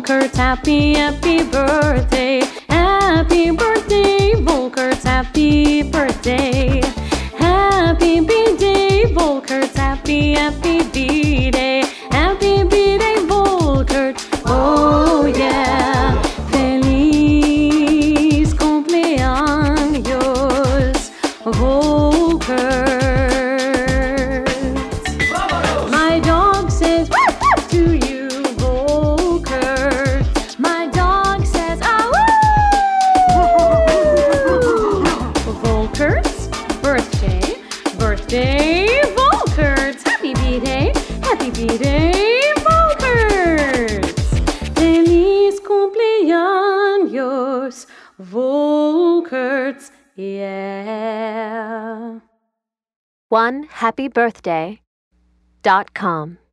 Volkerts, happy, happy birthday. Happy birthday, Volkerts, happy birthday. Happy B-Day, Volkerts, happy, happy B-Day. Happy B-Day, Volkert, oh yeah. Feliz cumpleaños, Volkert. My dog says to you, Volkert. My dog says, ah, woo! Volkert's birthday, birthday, Volkerts. Happy B-Day, happy B-Day, Volkerts. Feliz cumpleaños, Volkerts, yeah. OneHappyBirthday.com